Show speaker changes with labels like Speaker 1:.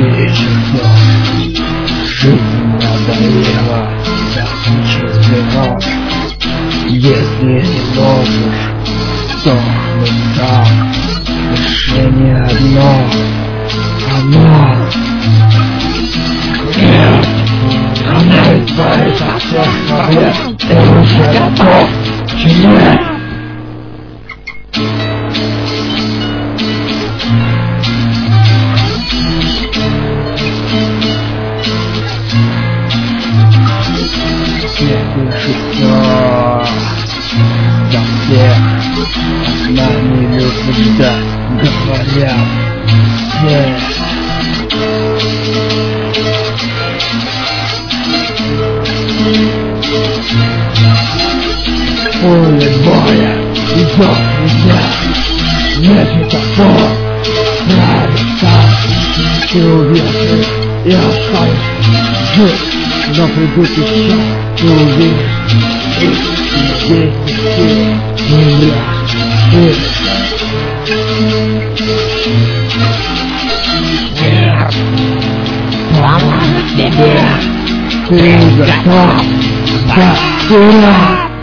Speaker 1: часов. Жизнь надоела, я хочу сбежать. Если не можешь, сдохни сам. Решение одно, оно. Нет, она избавится от всех проблем. Ты уже готов к тьме. Все слышит все за всех. Одна не любит ждать, говорят все. Поле боя идет нельзя. Нет метафор, правится. Ты увидишь, я останусь жить. Но придут еще, ты увидишь. Их здесь не умрешь. Нет, поможет тебе. Ты готов? Да, ура!